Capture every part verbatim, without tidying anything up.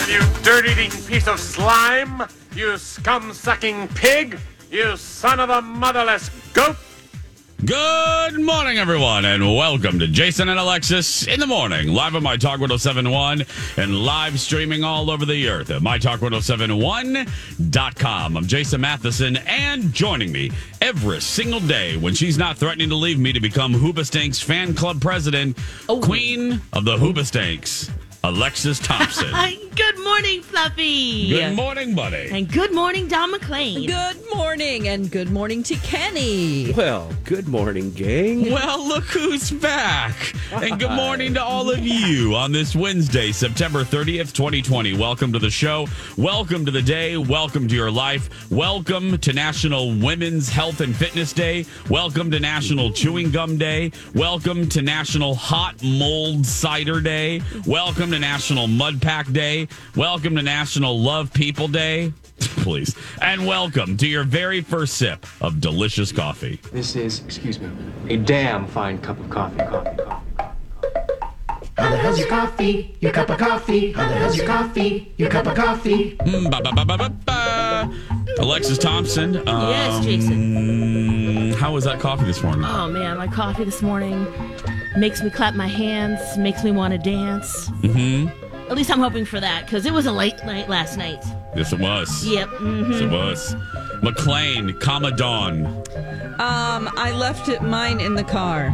You dirt-eating piece of slime! You scum-sucking pig! You son of a motherless goat! Good morning, everyone, and welcome to Jason and Alexis in the morning, live on My Talk ten seventy-one and live streaming all over the earth at my talk ten seventy-one dot com. I'm Jason Matheson, and joining me every single day when she's not threatening to leave me to become Hoobastank's fan club president, oh. Queen of the Hoobastanks, Alexis Thompson. Good morning, Fluffy. Good morning, buddy. And good morning, Don McClain. Good morning, and good morning to Kenny. Well, good morning, gang. Well, look who's back. And good morning to all of you on this Wednesday, September thirtieth, twenty twenty. Welcome to the show. Welcome to the day. Welcome to your life. Welcome to National Women's Health and Fitness Day. Welcome to National Chewing Gum Day. Welcome to National Hot Mold Cider Day. Welcome to National Mud Pack Day. Welcome to National Love People Day. Please. And welcome to your very first sip of delicious coffee. This is, excuse me, a damn fine cup of coffee, coffee, coffee, coffee. How the hell's your coffee? Your cup of coffee? How the hell's your coffee? Your cup of coffee? Mm, ba, ba, ba, ba, ba, ba. Alexis Thompson. Um, Yes, Jason. How was that coffee this morning? Oh, man, my coffee this morning makes me clap my hands, makes me want to dance. Mm-hmm. At least I'm hoping for that, because it was a late night last night. Yes, it was. Yep. Mm-hmm. Yes, it was. McClain, comma Dawn. Um, I left it mine in the car.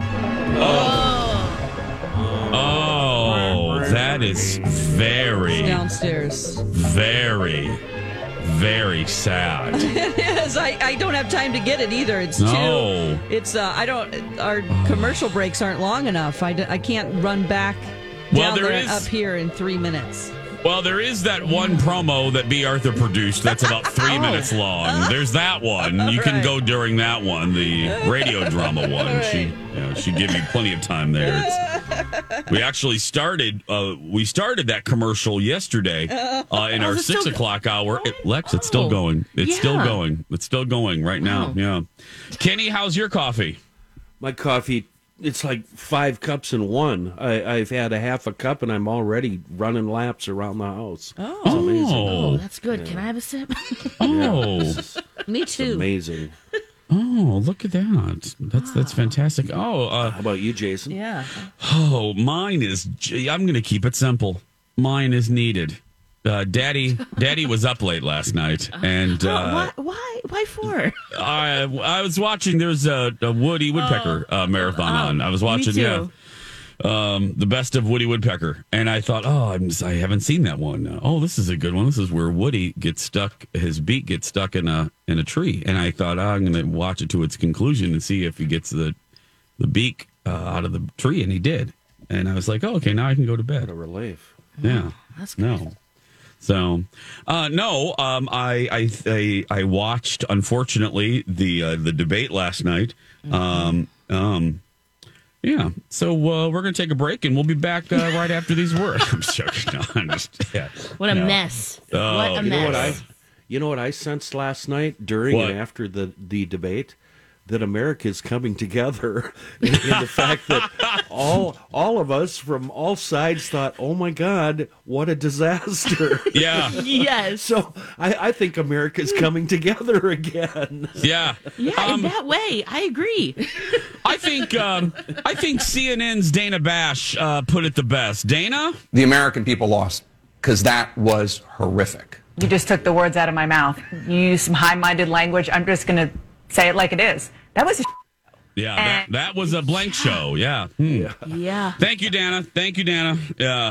Oh. Oh, that is very, It's downstairs. very, very sad. It is. I, I don't have time to get it either. It's No. too. It's uh. I don't. Our commercial breaks aren't long enough. I, d- I can't run back Well, down there there is- and up here in three minutes. Well, there is that one promo that B. Arthur produced that's about three Oh. minutes long. There's that one. You can Right. go during that one, the radio drama one. She, you know, she give you plenty of time there. It's, we actually started. Uh, we started that commercial yesterday uh, in Oh, our is it six still go- o'clock hour. What? It, Lex, it's still Oh. going. It's still Yeah. going. It's still going right now. Wow. Yeah. Kenny, how's your coffee? My coffee, it's like five cups in one. I, I've had a half a cup, and I'm already running laps around the house. Oh. It's amazing. Oh, that's good. Can I have a sip? Oh. Me It's too. amazing. Oh, look at that. That's that's fantastic. Oh, uh, How about you, Jason? Yeah. Oh, mine is. I'm going to keep it simple. Mine is needed. Uh, Daddy, Daddy was up late last night, and Oh, uh, why, why? Why for? I I was watching. There's a, a Woody Woodpecker uh, marathon Oh, on. I was watching, me yeah, too. um, the best of Woody Woodpecker, and I thought, oh, I'm just, I haven't seen that one. Oh, this is a good one. This is where Woody gets stuck. His beak gets stuck in a in a tree, and I thought, oh, I'm going to watch it to its conclusion and see if he gets the the beak uh, out of the tree, and he did. And I was like, oh, okay, now I can go to bed. What a relief. Yeah. That's good. No. So, uh, no, um, I, I, I, I watched, unfortunately, the, uh, the debate last night. Um, um, yeah. So, uh, we're going to take a break and we'll be back, uh, right after these words. I'm joking. No, I'm just, yeah. What a No. mess. Oh, what a you mess. You know what I, you know what I sensed last night during What? and after the, the debate? That America is coming together in, in the fact that all all of us from all sides thought, oh my God, what a disaster. Yeah. Yes. So I, I think America's coming together again. Yeah. Yeah, Um, in that way, I agree. I think, um, I think C N N's Dana Bash, uh, put it the best. Dana? The American people lost because that was horrific. You just took the words out of my mouth. You used some high-minded language. I'm just going to say it like it is. That was a Yeah. That, that was a blank show. Yeah. Hmm. Yeah. Thank you, Dana. Thank you, Dana. Yeah.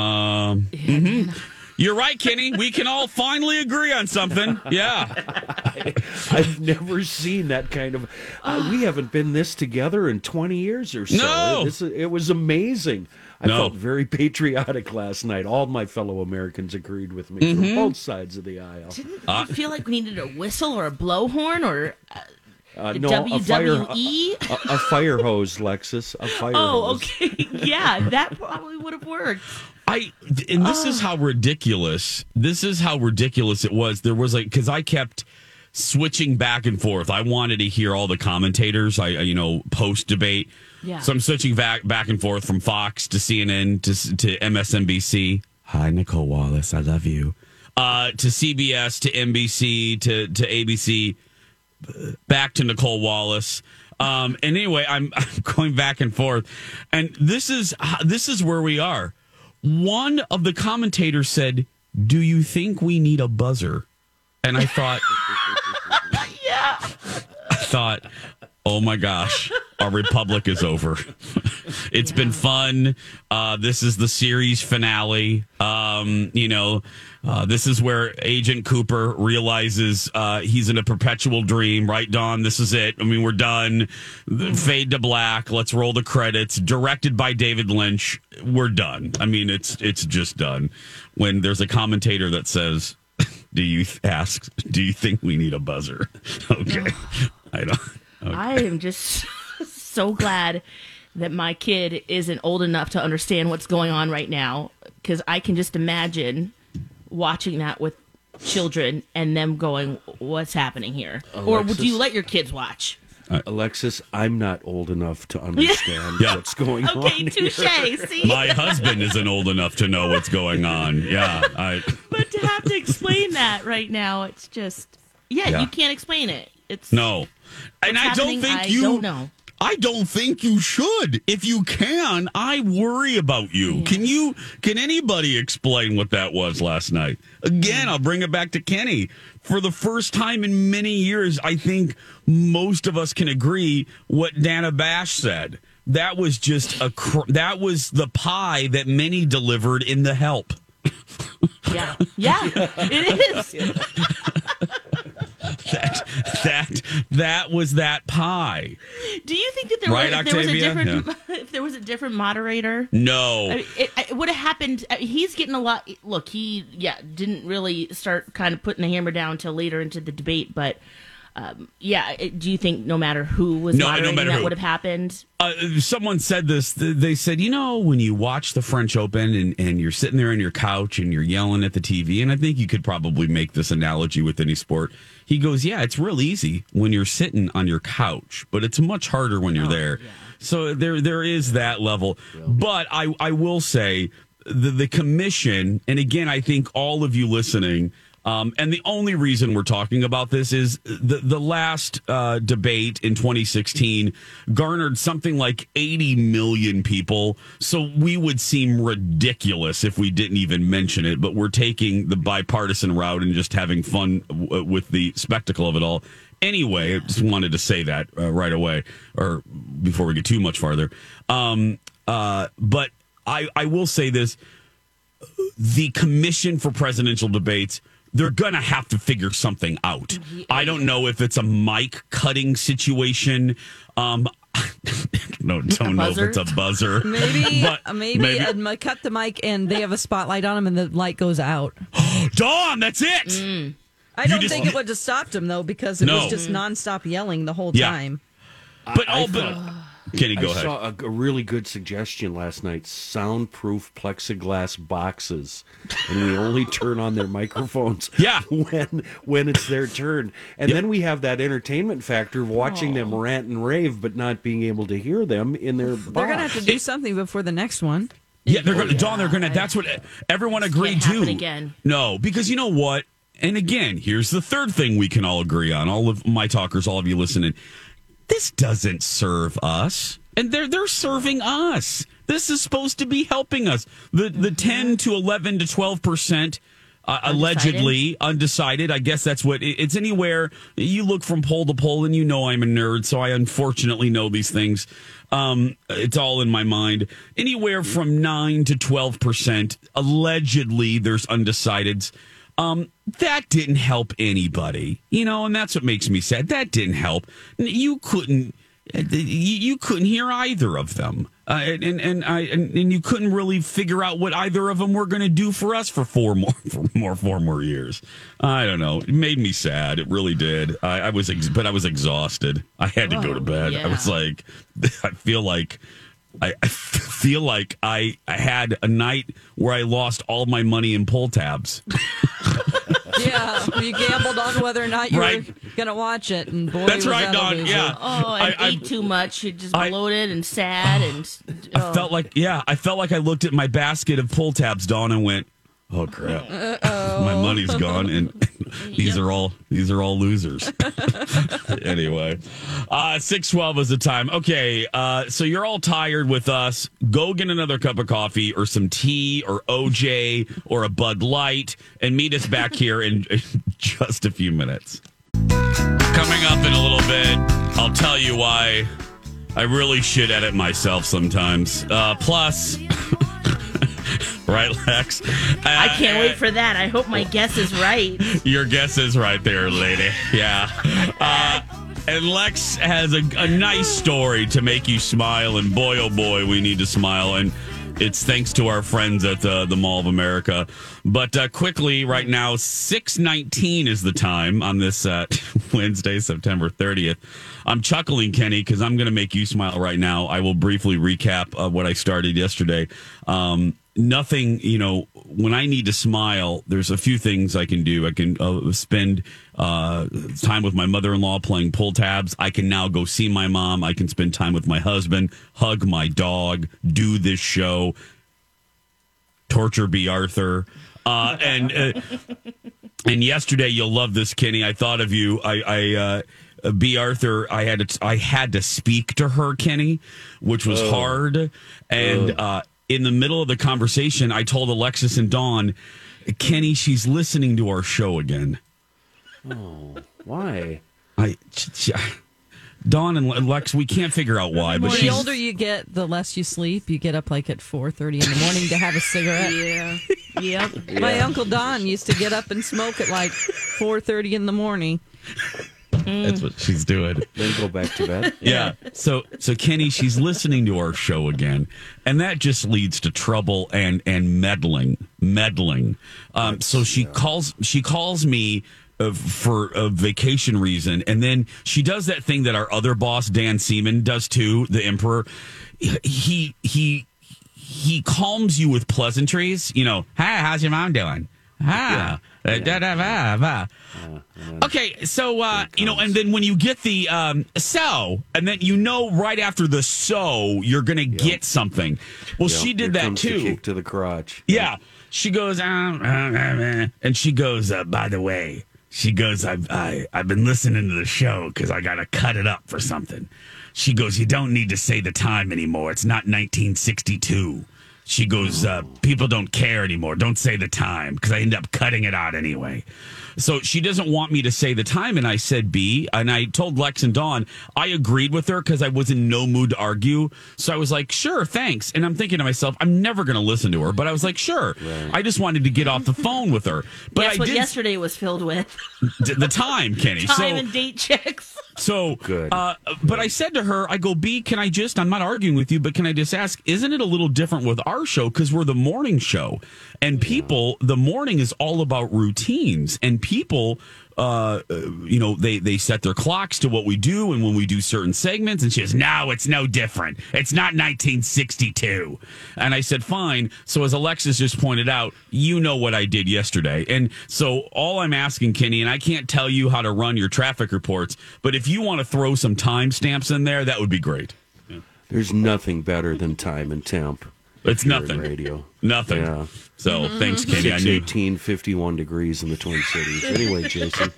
Um, mhm. You're right, Kenny. We can all finally agree on something. Yeah. I, I've never seen that kind of. Uh, we haven't been this together in twenty years or so. No. It, this, it was amazing. I No. felt very patriotic last night. All my fellow Americans agreed with me Mm-hmm. from both sides of the aisle. Didn't Uh, you feel like we needed a whistle or a blowhorn or uh, Uh, a no, a fire, W W E? a, a, a fire hose, Lexus. A fire Oh, hose. okay. Yeah, that probably would have worked. I and this is how ridiculous. This is how ridiculous it was. There was like because I kept switching back and forth. I wanted to hear all the commentators. I, I you know post debate. Yeah. So I'm switching back back and forth from Fox to C N N to to M S N B C. Hi, Nicole Wallace. I love you. Uh, to C B S, to N B C, to, to A B C, back to Nicole Wallace. Um, and anyway, I'm, I'm going back and forth. And this is this is where we are. One of the commentators said, "Do you think we need a buzzer?" And I thought, Yeah. I thought, oh my gosh, our republic is over. It's yeah. been fun. Uh, this is the series finale. Um, you know, uh, this is where Agent Cooper realizes uh, he's in a perpetual dream, right, Dawn? This is it. I mean, we're done. The fade to black. Let's roll the credits. Directed by David Lynch. We're done. I mean, it's it's just done. When there's a commentator that says, do you th- ask, do you think we need a buzzer? Okay. I don't. Okay. I am just so glad that my kid isn't old enough to understand what's going on right now, because I can just imagine watching that with children and them going, what's happening here? Alexis, or would you let your kids watch? Uh, Alexis, I'm not old enough to understand yeah. what's going okay, on. Okay, touche. See? My husband isn't old enough to know what's going on. Yeah. I... But to have to explain that right now, it's just, yeah, yeah. you can't explain it. It's No. And I don't think I you don't know. I don't think you should. If you can, I worry about you. Yeah. Can you can anybody explain what that was last night? Again, I'll bring it back to Kenny. For the first time in many years, I think most of us can agree what Dana Bash said. That was just a cr- that was the pie that many delivered in The Help. Yeah. Yeah. It is. that that that was that pie. Do you think that there, right, was, if there was a different yeah. if there was a different moderator? No, I mean, it, it would have happened. I mean, he's getting a lot. Look, he yeah didn't really start kind of putting the hammer down until later into the debate, but. Um, yeah, it, do you think no matter who was no, moderating, no matter that who. would have happened? Uh, someone said this. They said, you know, when you watch the French Open and, and you're sitting there on your couch and you're yelling at the T V, and I think you could probably make this analogy with any sport. He goes, yeah, it's real easy when you're sitting on your couch, but it's much harder when you're oh, there. Yeah. So there there is that level. Yeah. But I, I will say the, the commission, and again, I think all of you listening, Um, and the only reason we're talking about this is the the last uh, debate in twenty sixteen garnered something like eighty million people. So we would seem ridiculous if we didn't even mention it. But we're taking the bipartisan route and just having fun w- with the spectacle of it all. Anyway, I just wanted to say that uh, right away, or before we get too much farther. Um, uh, but I, I will say this. The Commission for Presidential Debates, they're going to have to figure something out. I don't know if it's a mic cutting situation. Um, no, don't know if it's a buzzer. Maybe, but maybe, maybe. Uh, cut the mic and they have a spotlight on them and the light goes out. Dawn, that's it. Mm. I don't just, think it would have stopped him, though, because it no. was just nonstop yelling the whole yeah. time. But, I, oh, I but thought, Kenny, go I ahead. I saw a, a really good suggestion last night, soundproof plexiglass boxes. And we only turn on their microphones yeah. when when it's their turn. And yep. then we have that entertainment factor of watching oh. them rant and rave, but not being able to hear them in their box. They're going to have to do it, something before the next one. Yeah, they're going to, yeah. Dawn, they're going to, that's what everyone agreed to. Again. No, because you know what? And again, here's the third thing we can all agree on. All of my talkers, all of you listening. This doesn't serve us. And they're they're serving us. This is supposed to be helping us. The the ten to eleven to twelve percent uh, allegedly undecided. I guess that's what it's anywhere. You look from poll to poll, and you know I'm a nerd, so I unfortunately know these things. Um, it's all in my mind. Anywhere from nine to twelve percent allegedly there's undecideds. Um, that didn't help anybody, you know, and that's what makes me sad. That didn't help. You couldn't, you couldn't hear either of them, uh, and and I and, and you couldn't really figure out what either of them were going to do for us for four more, for more, four more years. I don't know. It made me sad. It really did. I, I was, ex- but I was exhausted. I had to oh, go to bed. Yeah. I was like, I feel like. I, I feel like I, I had a night where I lost all my money in pull tabs. Yeah, you gambled on whether or not you right. were going to watch it, and boy, that's was right, that Dawn. Yeah. Oh, and I, ate I, too much. You just I, bloated and sad, and I oh. felt like yeah, I felt like I looked at my basket of pull tabs, Dawn, and went, Oh crap! Uh-oh. My money's gone, and these yep. are all these are all losers. Anyway, uh, six twelve is the time. Okay, uh, so you're all tired with us. Go get another cup of coffee, or some tea, or O J, or a Bud Light, and meet us back here in, in just a few minutes. Coming up in a little bit, I'll tell you why I really should edit myself sometimes. Uh, plus. Right, Lex? Uh, I can't uh, wait for that. I hope my guess is right. Your guess is right there, lady. Yeah. Uh, and Lex has a, a nice story to make you smile, and boy, oh boy, we need to smile. And it's thanks to our friends at the, the Mall of America. But uh, quickly, right now, six nineteen is the time on this uh, Wednesday, September thirtieth. I'm chuckling, Kenny, because I'm going to make you smile right now. I will briefly recap uh, what I started yesterday. Um, nothing, you know, when I need to smile, there's a few things I can do. I can uh, spend uh, time with my mother-in-law playing pull tabs. I can now go see my mom. I can spend time with my husband, hug my dog, do this show, torture B. Arthur. Uh, and uh, and yesterday, you'll love this, Kenny. I thought of you. I, I uh, B. Arthur. I had to. I had to speak to her, Kenny, which was oh. hard. And uh, in the middle of the conversation, I told Alexis and Dawn, Kenny, she's listening to our show again. Oh, why? I. She, Dawn and Lex, we can't figure out why. But the she's, older you get, the less you sleep. You get up like at four thirty in the morning to have a cigarette. Yeah. Yep. Yeah. My Uncle Don used to get up and smoke at like four thirty in the morning. That's what she's doing. Then go back to bed. Yeah. So, so Kenny, she's listening to our show again, and that just leads to trouble and and meddling, meddling. Um, so she yeah. calls. She calls me. Uh, for a vacation reason, and then she does that thing that our other boss Dan Seaman does too, the Emperor. He he he calms you with pleasantries. You know, hi, how's your mom doing? Ah, yeah. uh, da, da, da, da. Uh, okay, so uh, you know, and then when you get the um, so, and then you know right after the so, you're gonna yep. get something. Well, yep. she did Here that comes too. The kick to the crotch. Yeah, she goes, um, uh, uh, uh, and she goes. Uh, by the way. She goes, I've, I, I've been listening to the show because I got to cut it up for something. She goes, you don't need to say the time anymore. It's not nineteen sixty-two. She goes, uh, people don't care anymore. Don't say the time because I end up cutting it out anyway. So she doesn't want me to say the time. And I said B. And I told Lex and Dawn, I agreed with her because I was in no mood to argue. So I was like, sure, thanks. And I'm thinking to myself, I'm never going to listen to her. But I was like, sure. Right. I just wanted to get off the phone with her. But That's I what did, yesterday was filled with. The time, Kenny. Time so, and date checks. So, Good. Uh, but I said to her, I go, B, can I just, I'm not arguing with you, but can I just ask, isn't it a little different with our show? Because we're the morning show. And people, yeah. the morning is all about routines. And people, uh, you know, they, they set their clocks to what we do and when we do certain segments. And she says, no, it's no different. It's not nineteen sixty-two. And I said, fine. So as Alexis just pointed out, you know what I did yesterday. And so all I'm asking, Kenny, and I can't tell you how to run your traffic reports, but if you want to throw some timestamps in there, that would be great. Yeah. There's nothing better than time and temp. It's nothing. Radio. Nothing. Yeah. So mm-hmm. thanks, Kenny. I knew. eighteen, fifty-one degrees in the Twin Cities. Anyway, Jason.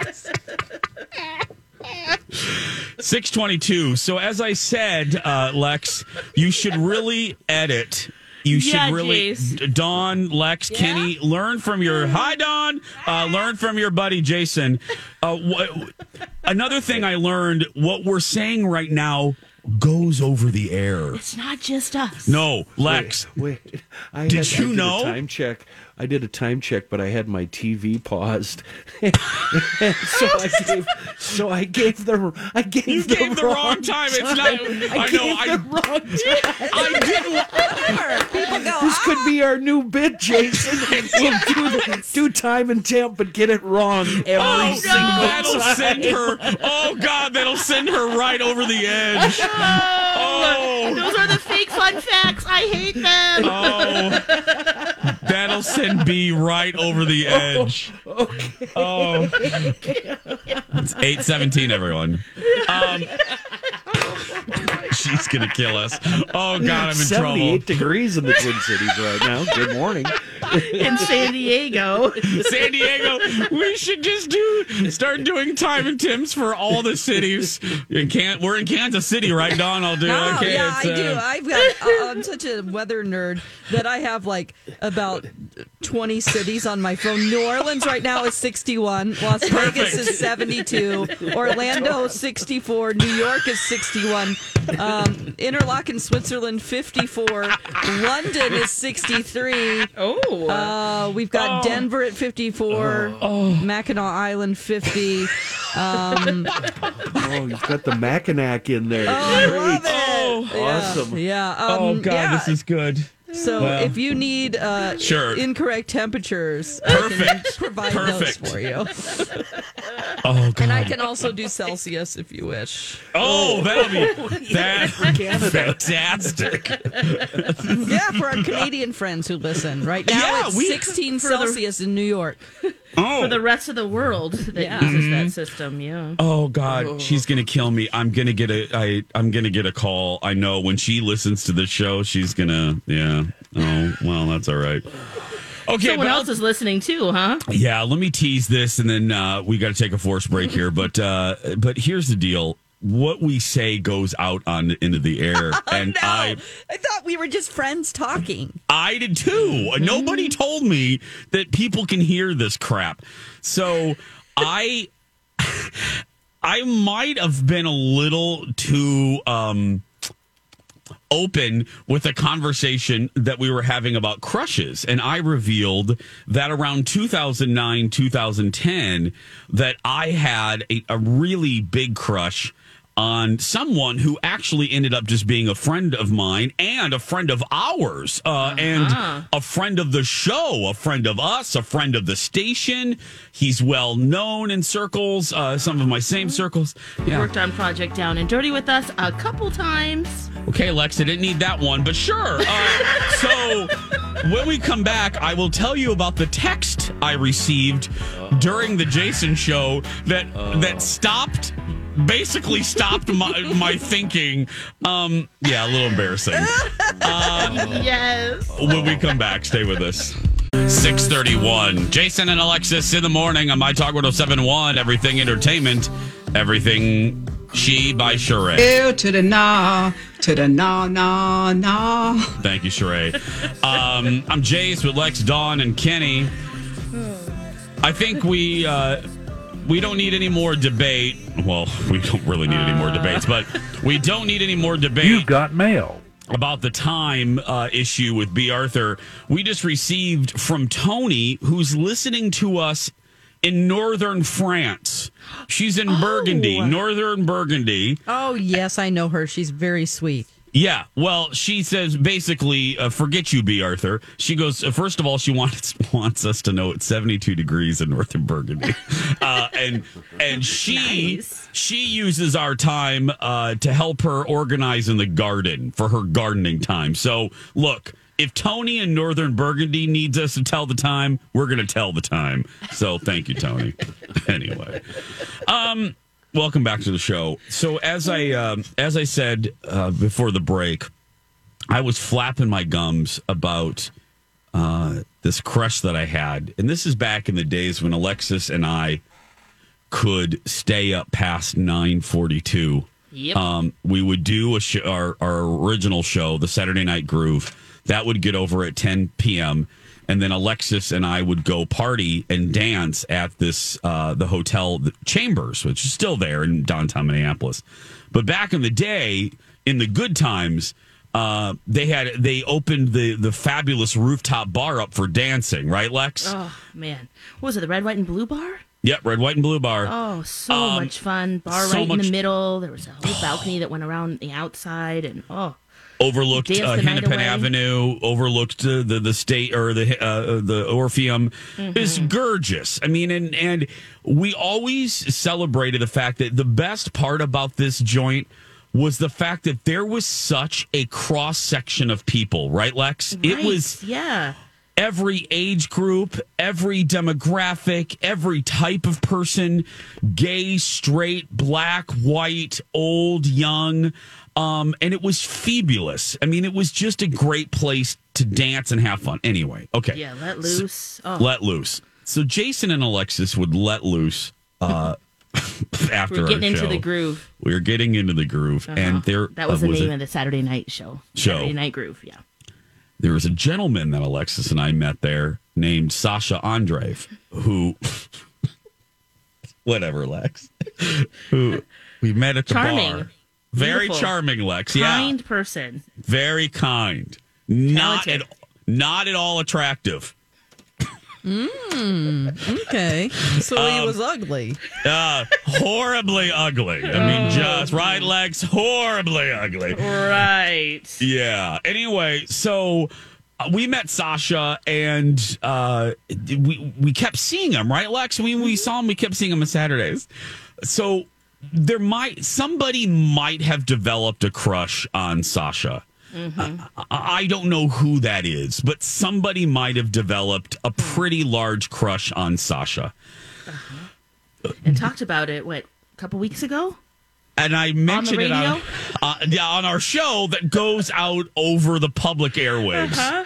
six twenty-two. So as I said, uh, Lex, you should really edit. You should yeah, really, Jace. Dawn, Lex, yeah? Kenny, learn from your, hi, Dawn, uh, learn from your buddy, Jason. Uh, wh- another thing I learned, what we're saying right now goes over the air. It's not just us. No, Lex. Wait, wait. I did had, you I did know? A time check. I did a time check, but I had my T V paused, and so I gave. So I gave the. I gave you the gave the wrong, wrong time. It's not. I, I gave know. I, the wrong time. I didn't. People go, this ah! could be our new bit, Jason. We'll do, the, do time and temp, but get it wrong every oh, single no. That'll time. send her. Oh God, that'll send her right over the edge. Oh, those are the fake fun facts. I hate them. Oh, that'll send B right over the edge. Oh, okay. Oh, it's eight seventeen, everyone. Um, she's gonna kill us. Oh God, I'm in seventy-eight trouble. degrees in the Twin Cities right now. Good morning. in San Diego. San Diego, we should just do start doing Time and Tim's for all the cities. In Can- we're in Kansas City, right, Dawn? I'll do. Oh, okay, yeah, it's, I do. uh, I've got. Uh, I'm such a weather nerd that I have like about twenty cities on my phone. New Orleans right now is sixty-one. Las Vegas is seventy-two. Orlando sixty-four. New York is sixty-one. Um, Interlaken, Switzerland fifty-four. London is sixty-three. Oh, Uh, we've got Oh. Denver at fifty-four. Mackinac Island fifty. Um, Oh, you've got the Mackinac in there. oh, I Great. love it. Oh. Yeah, Awesome. Yeah. Um, oh God, yeah. this is good. So Well. if you need uh, Sure. incorrect temperatures, Perfect. I can provide Perfect. those for you. Oh God. And I can also do Celsius if you wish. Oh, that'll be that fantastic. Yeah, for our Canadian friends who listen. Right now Yeah, it's we- sixteen for the- Celsius in New York. Oh. for the rest of the world that Yeah. uses that system, yeah. Oh God, she's gonna kill me. I'm gonna get a I I'm gonna get a call. I know when she listens to the show, she's gonna yeah. Oh well, that's all right. Okay, Someone but I'll- else is listening too, huh? yeah. Let me tease this, and then uh, we got to take a forced break here. But uh, but here's the deal: what we say goes out on into the air, and no, I I thought we were just friends talking. I did too. Nobody told me that people can hear this crap. So I I might have been a little too um open with a conversation that we were having about crushes, and I revealed that around two thousand nine, two thousand ten that I had a, a really big crush on someone who actually ended up just being a friend of mine and a friend of ours, uh, uh-huh. and a friend of the show, a friend of us, a friend of the station. He's well known in circles, uh, some of my same circles. Yeah. Worked on Project Down and Dirty with us a couple times. Okay, Lex, I didn't need that one, but sure. Uh, so when we come back, I will tell you about the text I received during the Jason show that that stopped. Basically stopped my, my thinking. Um, yeah, a little embarrassing. Uh, Yes. when we come back, stay with us. six thirty-one. Jason and Alexis in the morning on My Talk one oh seven point one. Everything Entertainment. Everything She by Sheree. Ew to the nah, to the nah, nah, nah. Thank you, Sheree. Um, I'm Jace with Lex, Dawn, and Kenny. I think we... Uh, We don't need any more debate. Well, we don't really need any more debates, but we don't need any more debate. You got mail. About the time uh, issue with B. Arthur. We just received from Tony, who's listening to us in northern France. She's in Oh. Burgundy, northern Burgundy. Oh, yes, I know her. She's very sweet. Yeah, well, she says basically, uh, forget you, B. Arthur. She goes, uh, first of all, she wants wants us to know it's seventy-two degrees in northern Burgundy, uh, and and she Nice. she uses our time uh, to help her organize in the garden for her gardening time. So look, if Tony in northern Burgundy needs us to tell the time, we're going to tell the time. So thank you, Tony. Anyway, um. Welcome back to the show. So as I um, as I said uh, before the break, I was flapping my gums about uh, this crush that I had, and this is back in the days when Alexis and I could stay up past nine forty-two. Yep. Um, we would do a sh- our our original show, the Saturday Night Groove, that would get over at ten p.m. And then Alexis and I would go party and dance at this uh, the hotel the Chambers, which is still there in downtown Minneapolis. But back in the day, in the good times, uh, they had they opened the the fabulous rooftop bar up for dancing, right, Lex? Oh, man. What was it, the Red, White, and Blue Bar? Yep, red, white, and blue bar. Oh, so Um, much fun. Bar so right in much- the middle. There was a whole balcony that went around the outside, and oh. Overlooked Dance uh, the night Hennepin away. Avenue, overlooked uh, the the state or the uh, the Orpheum. Mm-hmm. Is gorgeous. I mean, and and we always celebrated the fact that the best part about this joint was the fact that there was such a cross section of people, right, Lex? It Right, was yeah. every age group, every demographic, every type of person, gay, straight, black, white, old, young. Um, and it was fabulous. I mean, it was just a great place to dance and have fun. Anyway, okay. Yeah, let loose. So, oh. Let loose. So Jason and Alexis would let loose uh, after We're getting our show. into the groove. We were getting into the groove. Uh-huh. And there That was uh, the was name a, of the Saturday night show. Show. Saturday Night Groove, yeah. There was a gentleman that Alexis and I met there named Sasha Andreev, who, whatever, Lex, who we met at the Charming. bar. Very Beautiful. charming, Lex. Kind yeah. person. Very kind. Not Talented. at, not at all attractive. Mm, okay. So he Um, was ugly. Uh, horribly ugly. I mean, just right, Lex? Horribly ugly. Right. Yeah. Anyway, so uh, we met Sasha, and uh, we we kept seeing him, right, Lex? We we saw him. We kept seeing him on Saturdays. So there might somebody might have developed a crush on Sasha. Mm-hmm. Uh, I don't know who that is, but somebody might have developed a pretty large crush on Sasha. Uh-huh. And talked about it, what, a couple weeks ago? And I mentioned it radio? on, uh, yeah, on our show that goes out over the public airwaves. Uh-huh.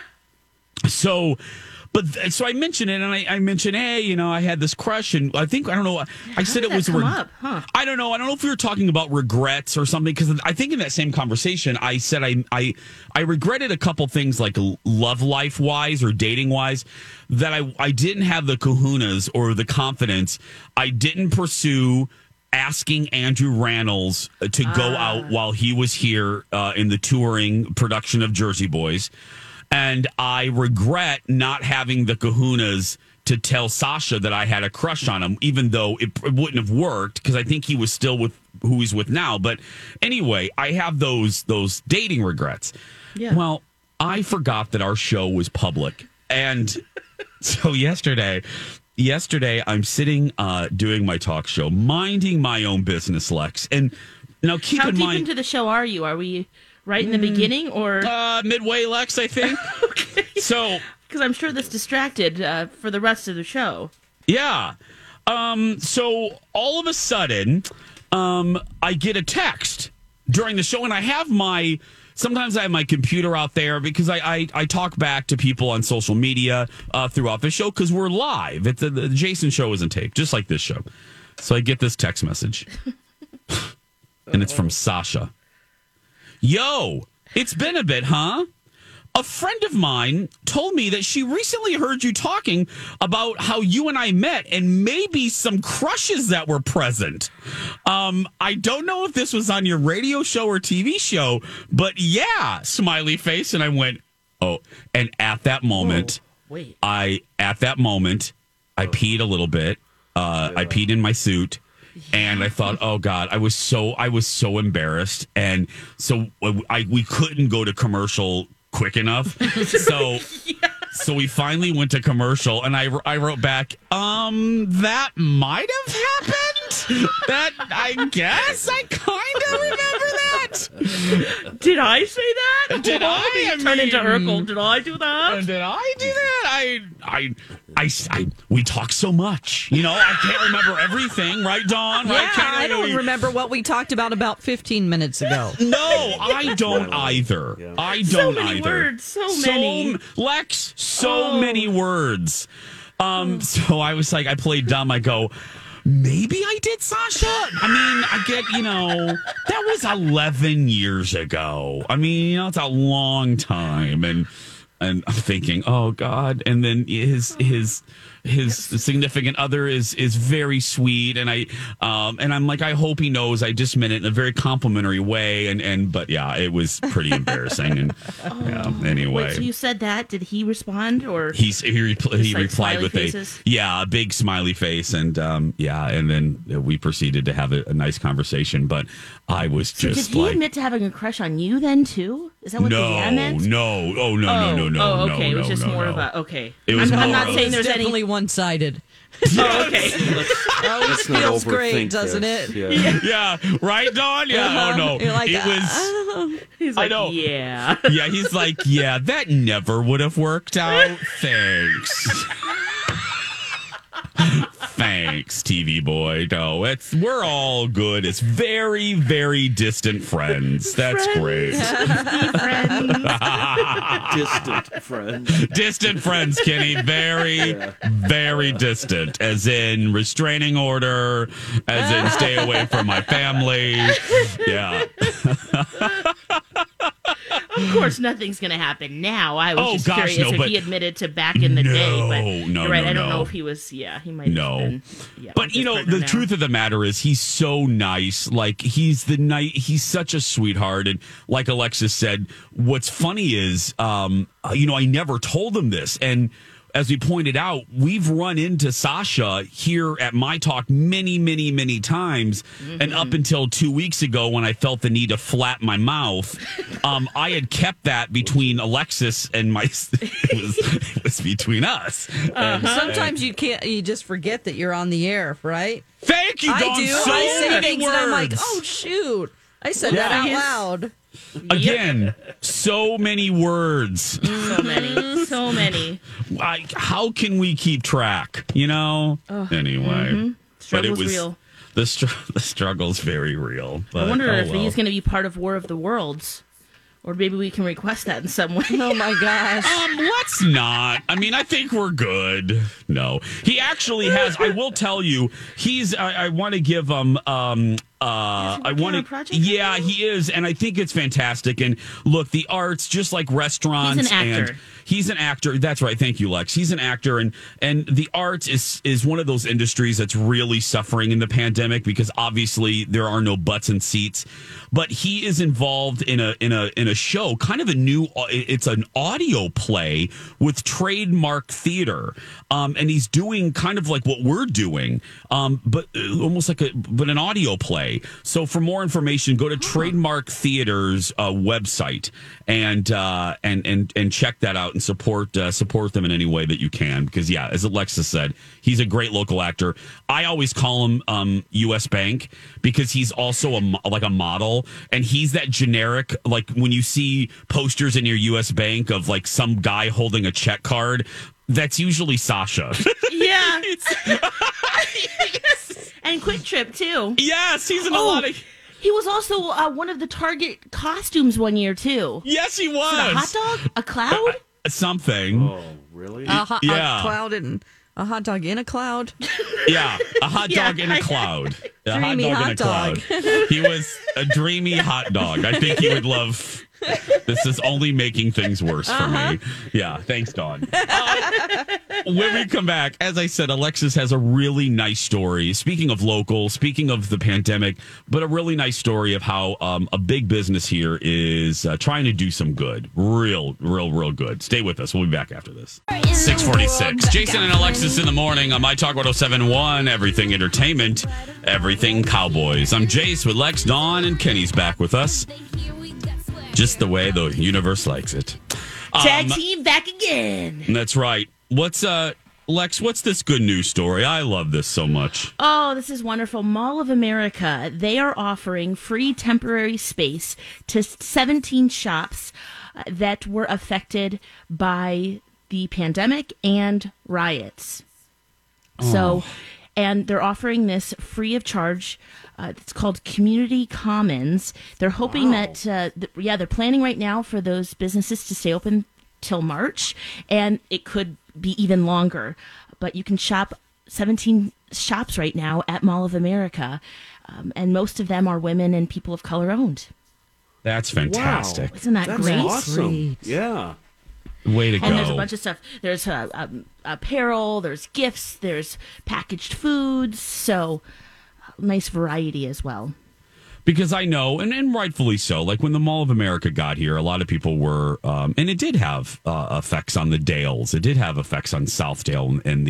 So, but so I mentioned it, and I, I mentioned, hey, you know, I had this crush, and I think I don't know. I How said did it that was. come reg- up? Huh. I don't know. I don't know if we were talking about regrets or something, because I think in that same conversation, I said I I I regretted a couple things, like love life wise or dating wise, that I I didn't have the kahunas or the confidence. I didn't pursue asking Andrew Rannells to go Ah. out while he was here uh, in the touring production of Jersey Boys. And I regret not having the kahunas to tell Sasha that I had a crush on him, even though it, it wouldn't have worked, because I think he was still with who he's with now. But anyway, I have those those dating regrets. Yeah. Well, I forgot that our show was public. And so yesterday, yesterday I'm sitting uh, doing my talk show, minding my own business, Lex. And now keep How in deep mind, into the show are you? Are we right in the beginning, or uh, midway, Lex, I think. okay? So, Because I'm sure this distracted uh, for the rest of the show. yeah. Um, so all of a sudden, um, I get a text during the show, and I have my. Sometimes I have my computer out there because I I, I talk back to people on social media uh, throughout the show because we're live. It's the, the Jason show isn't taped, just like this show. So I get this text message, and it's from Sasha. Yo, it's been a bit, huh? A friend of mine told me that she recently heard you talking about how you and I met and maybe some crushes that were present. Um, I don't know if this was on your radio show or T V show, but yeah, smiley face. And I went, oh, and at that moment, Whoa, wait. I, at that moment, I peed a little bit. Uh, I peed in my suit. And I thought, oh God, I was so I was so embarrassed, and so I we couldn't go to commercial quick enough. So Yeah. so we finally went to commercial, and I I wrote back, um, that might have happened. That I guess I kind of remember that. Did I say that? Did Oh, I? I Turn into mean- Urkel. Did I do that? Did I do that? I, I, I, I, we talk so much. You know, I can't remember everything, right, Dawn? Yeah, Right? Can't I don't really- remember what we talked about about fifteen minutes ago. No, I don't either. I So don't many either. words, so many. m- Lex, so Oh. many words. Um, so I was like, I played dumb. I go, maybe I did, Sasha. I mean, I get, you know, that was eleven years ago. I mean, you know, it's a long time, and and I'm thinking, oh God. And then his his his significant other is is very sweet, and I um and I'm like, I hope he knows I just meant it in a very complimentary way, and and but yeah, it was pretty embarrassing, and yeah. Anyway, Wait, so you said that? Did he respond, or He's, he repl- Just he like replied smiley with faces? a yeah a big smiley face, and um yeah, and then we proceeded to have a, a nice conversation. But I was so just did he like, admit to having a crush on you then too? Is that what no, the yeah meant? no, oh no, no, no, no, oh, no, okay. no, it was just no, more no. of a okay. It was I'm, more I'm not of- saying It's there's definitely any. one-sided. Oh, okay. Always Let's not feels overthink great, doesn't this. it? Yeah. Yeah, right, Dawn? Yeah, Uh-huh. oh no. You're like, it was. "Ah." He's I like, know. yeah. Yeah, he's like, yeah, that never would have worked out. Thanks. Thanks, T V boy. No, it's we're all good. It's very, very distant friends. That's great. Distant friends. Distant friends, Kenny. Very, very distant. As in restraining order, as in stay away from my family. Yeah. Of course, nothing's going to happen now. I was Oh, just gosh, curious no, if but- he admitted to back in the day. No, But no, you're right. no, I don't no. know if he was. Yeah, he might. No. have been, yeah, But with you his know, partner the now. truth of the matter is he's so nice. Like he's the night he's such a sweetheart. And like Alexis said, what's funny is um, uh, you know, I never told him this. And as we pointed out, we've run into Sasha here at My Talk many, many, many times. Mm-hmm. And up until two weeks ago, when I felt the need to flap my mouth, um, I had kept that between Alexis and my. It was, it was between us. And- Sometimes you can't. You just forget that you're on the air, right? Thank you, I Dawn. do. So I say many things words. and I'm like, oh shoot, I said Yeah. that out His- loud. Again, so many words. So many, so many. I, how can we keep track? You know. Anyway, but it Struggle's was real. the str- the struggle's very real. But, I wonder oh, if well. he's going to be part of War of the Worlds, or maybe we can request that in some way. Oh my gosh. Um, let's not. I mean, I think we're good. No, he actually has. I will tell you, he's. I, I want to give him. Um, uh, I want on a to. project Yeah, he is, and I think it's fantastic. And look, the arts, just like restaurants, He's an actor. and he's an actor. That's right. Thank you, Lex. He's an actor, and and the arts is is one of those industries that's really suffering in the pandemic because obviously there are no butts and seats. But he is involved in a in a in a show, kind of a new. It's an audio play with Trademark Theater, um, and he's doing kind of like what we're doing, um, but uh, almost like a but an audio play. So for more information, go to Trademark Theater's uh, website and uh, and and and check that out and support uh, support them in any way that you can. Because yeah, as Alexis said, he's a great local actor. I always call him um, U S Bank because he's also a mo- like a model. And he's that generic, like when you see posters in your U S Bank of like some guy holding a check card, that's usually Sasha. Yeah. And Quick Trip, too. Yes, he's in a Oh, lot of. He was also uh, one of the Target costumes one year, too. Yes, he was. Is it a hot dog? A cloud? Something. Oh, really? A, hot, Yeah. a cloud and a hot dog in a cloud. Yeah, a hot dog Yeah. in a cloud. A hot Dreamy dog hot in a dog. cloud. He was a dreamy hot dog. I think he would love. This is only making things worse for Uh-huh. me. Yeah, thanks, Dawn. Uh, when we come back, as I said, Alexis has a really nice story. Speaking of local, speaking of the pandemic, but a really nice story of how um, a big business here is uh, trying to do some good. Real, real, real good. Stay with us. We'll be back after this. six forty-six. Jason and Alexis in the morning on My Talk one oh seven point one. Everything Entertainment, everything Cowboys. I'm Jace with Lex, Dawn, and Kenny's back with us. Just the way the universe likes it. Tag Um, team back again. That's right. What's uh Lex, what's this good news story? I love this so much. Oh, this is wonderful. Mall of America, they are offering free temporary space to seventeen shops uh, that were affected by the pandemic and riots. So, and they're offering this free of charge. Uh, it's called Community Commons. They're hoping that, uh, th- yeah, they're planning right now for those businesses to stay open till March, and it could be even longer. But you can shop seventeen shops right now at Mall of America, um, and most of them are women and people of color owned. That's fantastic. Isn't that That's great? awesome. Great. Yeah. Way to And go. there's a bunch of stuff. There's uh, um, apparel, there's gifts, there's packaged foods. So, uh, nice variety as well. Because I know, and, and rightfully so, like when the Mall of America got here, a lot of people were, um, and it did have uh, effects on the Dales. It did have effects on Southdale and the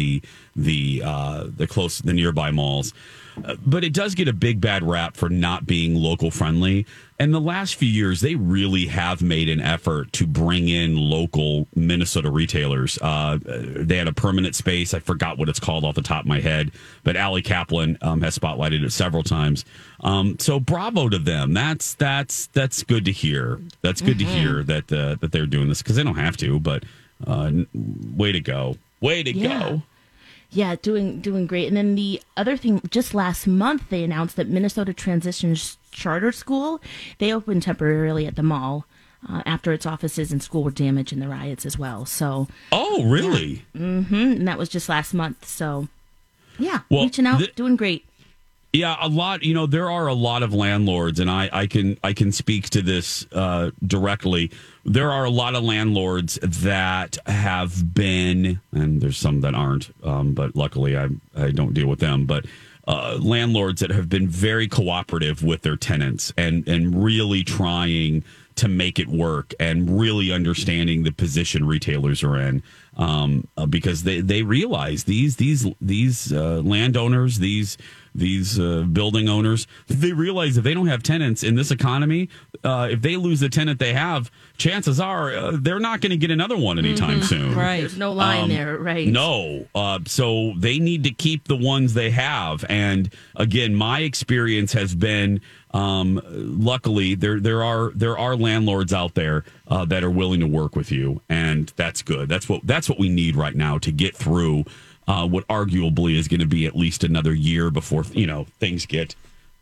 the uh, the close the nearby malls. Uh, but it does get a big bad rap for not being local friendly. And the last few years, they really have made an effort to bring in local Minnesota retailers. Uh, they had a permanent space. I forgot what it's called off the top of my head, but Allie Kaplan um, has spotlighted it several times. Um, so bravo to them. That's that's that's good to hear. That's good mm-hmm. to hear that uh, that they're doing this because they don't have to. But uh, way to go, way to yeah. go. Yeah, doing doing great. And then the other thing, just last month, they announced that Minnesota Transitions Charter School, they opened temporarily at the mall uh, after its offices and school were damaged in the riots as well. So, oh, really? Yeah. Mm-hmm. And that was just last month. So, yeah, well, reaching out, th- doing great. Yeah, a lot. You know, there are a lot of landlords, and I, I can I can speak to this uh, directly. There are a lot of landlords that have been, and there's some that aren't, um, but luckily I I don't deal with them. But uh, landlords that have been very cooperative with their tenants and and really trying to make it work and really understanding the position retailers are in, um, uh, because they, they realize these these these uh, landowners, these these uh, building owners, they realize if they don't have tenants in this economy, uh, if they lose the tenant they have, chances are uh, they're not going to get another one anytime mm-hmm. soon. Right. There's no line um, there, right? No. Uh, so they need to keep the ones they have. And again, my experience has been, um, luckily, there there are there are landlords out there uh, that are willing to work with you, and that's good. That's what that's what we need right now to get through Uh, what arguably is going to be at least another year before, you know, things get,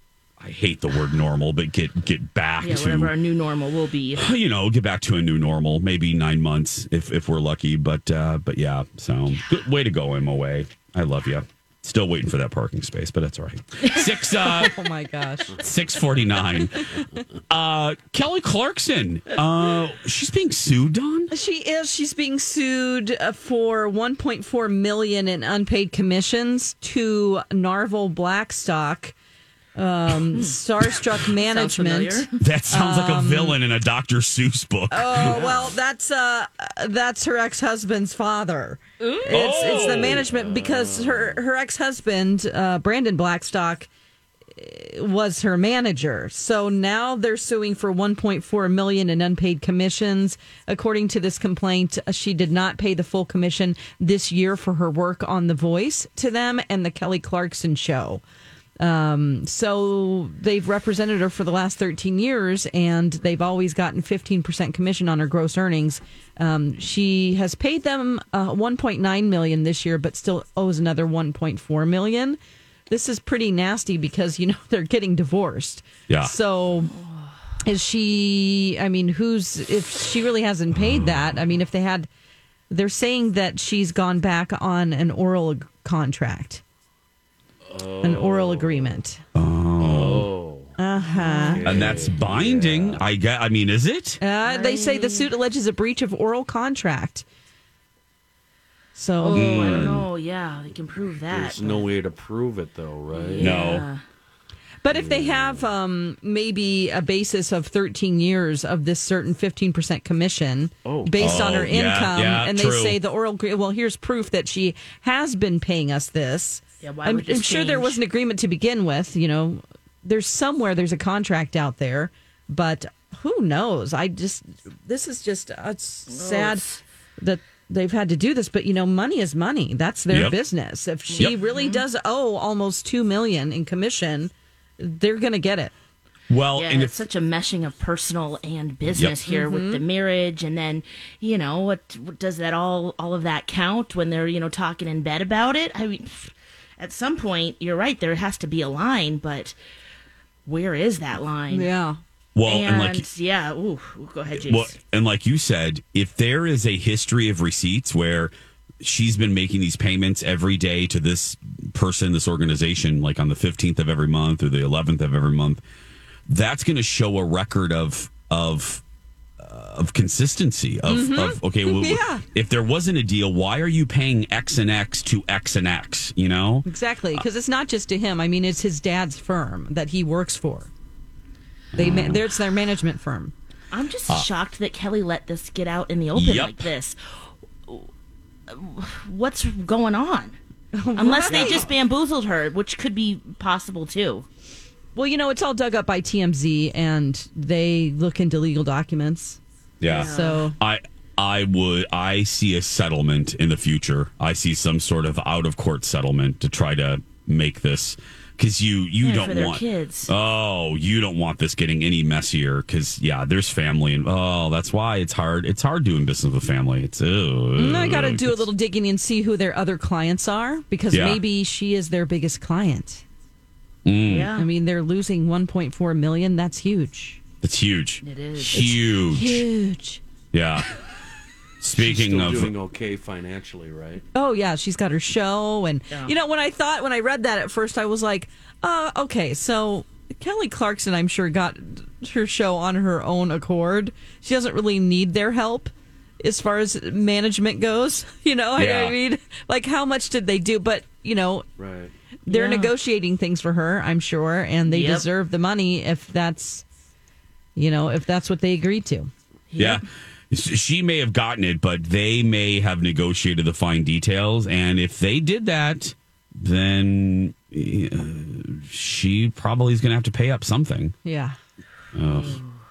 I hate the word normal, but get get back yeah, to whatever our new normal will be. You know, get back to a new normal, maybe nine months if, if we're lucky. But uh, but yeah, so good way to go, M O A. I love you. Still waiting for that parking space, but that's all right. Six. Uh, oh my gosh. Six forty nine. Uh, Kelly Clarkson. Uh, she's being sued, Don. She is. She's being sued for one point four million in unpaid commissions to Narvel Blackstock. Um, Starstruck Management. That sounds um, like a villain in a Doctor Seuss book. Oh well, that's uh, that's her ex-husband's father. Ooh. It's it's the management because her her ex-husband uh, Brandon Blackstock was her manager. So now they're suing for one point four million in unpaid commissions. According to this complaint, she did not pay the full commission this year for her work on The Voice to them and the Kelly Clarkson Show. Um, so they've represented her for the last thirteen years, and they've always gotten fifteen percent commission on her gross earnings. Um, she has paid them uh, one point nine million this year, but still owes another one point four million. This is pretty nasty because, you know, they're getting divorced. Yeah. So is she, I mean, who's, if she really hasn't paid that, I mean, if they had, they're saying that she's gone back on an oral ag- contract. Oh. An oral agreement. Oh. Uh-huh. Okay. And that's binding. Yeah. I get, I mean, is it? Uh, they say the suit alleges a breach of oral contract. So oh, mm. I don't know. Yeah, they can prove that. There's no way to prove it, though, right? Yeah. No. But if they have um, maybe a basis of thirteen years of this certain fifteen percent commission oh. based oh, on her yeah, income, yeah, and true. they say the oral, well, here's proof that she has been paying us this. Yeah, why I'm, would this I'm sure there change? was an agreement to begin with. You know, there's somewhere there's a contract out there, but who knows? I just, this is just uh, it's sad it's... that they've had to do this, but you know, money is money. That's their Yep. business. If she Yep. really does owe almost two million in commission, they're going to get it. Well, yeah, and it's if, such a meshing of personal and business Yep. here Mm-hmm. with the marriage, and then you know what, what does that all all of that count when they're you know talking in bed about it? I mean, at some point, you're right. There has to be a line, but where is that line? Yeah. well, and, and like, yeah, ooh, go ahead, James. well, and like you said, if there is a history of receipts where she's been making these payments every day to this person, this organization, like on the fifteenth of every month or the eleventh of every month, that's going to show a record of of uh, of consistency of, Mm-hmm. of okay, well, Yeah. if there wasn't a deal, why are you paying X and X to X and X? You know, Exactly, because it's not just to him. I mean, it's his dad's firm that he works for. They, ma- it's their management firm. I'm just shocked that Kelly let this get out in the open Yep. like this. What's going on? Unless they just bamboozled her, which could be possible too. Well, you know, it's all dug up by T M Z, and they look into legal documents. Yeah. So I I would I see a settlement in the future. I see some sort of out of court settlement to try to make this, because you you Yeah, don't for their want kids. Oh, you don't want this getting any messier, because yeah, there's family, and oh, that's why it's hard. It's hard doing business with family. It's uh, I got to do a little digging and see who their other clients are, because Yeah. maybe she is their biggest client. Mm. Yeah. I mean, they're losing one point four million. That's huge. It's huge. It is. Huge. Huge. Yeah. Speaking Still of doing okay financially, right? Oh yeah, she's got her show, and Yeah. you know, when I thought when I read that at first, I was like, uh, okay, so Kelly Clarkson, I'm sure, got her show on her own accord. She doesn't really need their help as far as management goes. You know, Yeah. I mean, like, how much did they do? But you know, Right. they're Yeah. negotiating things for her, I'm sure, and they Yep. deserve the money if that's, you know, if that's what they agreed to. Yeah. She may have gotten it, but they may have negotiated the fine details. And if they did that, then uh, she probably is going to have to pay up something. Yeah. Ugh.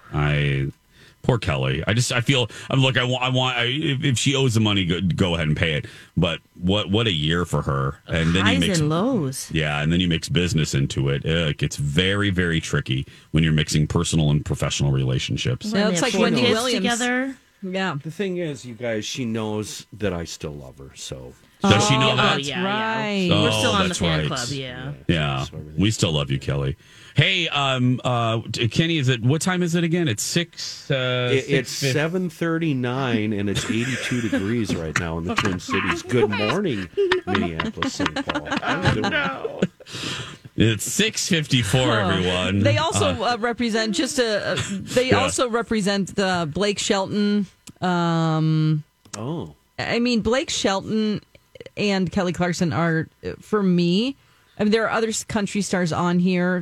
I poor Kelly. I just I feel I'm look. I want. I want. I, if, if she owes the money, go, go ahead and pay it. But what what a year for her. And then you Highs mix and lows. yeah, and then you mix business into it. Ugh, it gets very very tricky when you're mixing personal and professional relationships. Yeah, They it's have like four Wendy kids Williams. together. Yeah. The thing is, you guys, she knows that I still love her, so Does she know Oh, that? yeah, right. yeah. We're Oh, still on the that's fan right. club, yeah. Yeah, So everything- we still love you, Kelly. Hey, um, uh, Kenny, is it what time is it again? It's six. Uh, It, six it's fif- seven thirty nine and it's eighty two degrees right now in the Twin Cities. Good morning, Minneapolis, Saint Paul. How you doing? It's six fifty four. Everyone. They also uh, represent just a. Uh, they Yeah. also represent the Blake Shelton. Um, Oh, I mean, Blake Shelton and Kelly Clarkson are, uh, for me. I mean, there are other s- country stars on here,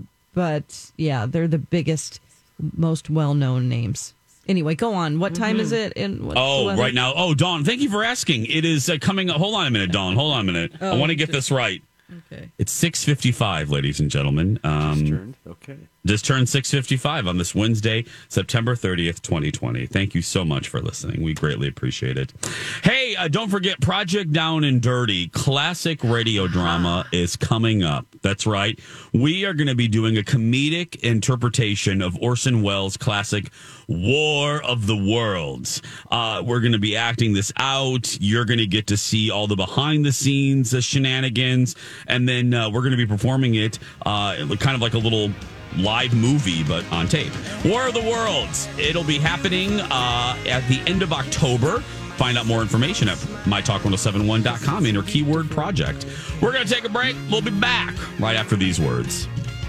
but yeah, they're the biggest, most well-known names. Anyway, go on. What time is it? And what's the Oh, weather? right now. Oh, Dawn, thank you for asking. It is uh, coming. Hold on a minute, Dawn. Hold on a minute. I want to get this right. Okay. It's six fifty five, ladies and gentlemen. Um, turned. Okay. Just turned six fifty-five on this Wednesday, September thirtieth, twenty twenty. Thank you so much for listening. We greatly appreciate it. Hey, uh, don't forget Project Down and Dirty, classic radio drama is coming up. That's right. We are going to be doing a comedic interpretation of Orson Welles' classic War of the Worlds. Uh, we're going to be acting this out. You're going to get to see all the behind the scenes uh, shenanigans. And then uh, we're going to be performing it uh, kind of like a little live movie, but on tape. War of the Worlds. It'll be happening uh, at the end of October. Find out more information at my talk ten seventy-one dot com. Enter keyword project. We're going to take a break. We'll be back right after these words.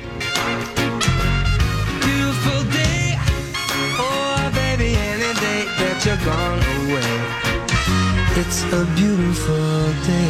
Beautiful day. Oh, baby, any day that you're gone away. It's a beautiful day.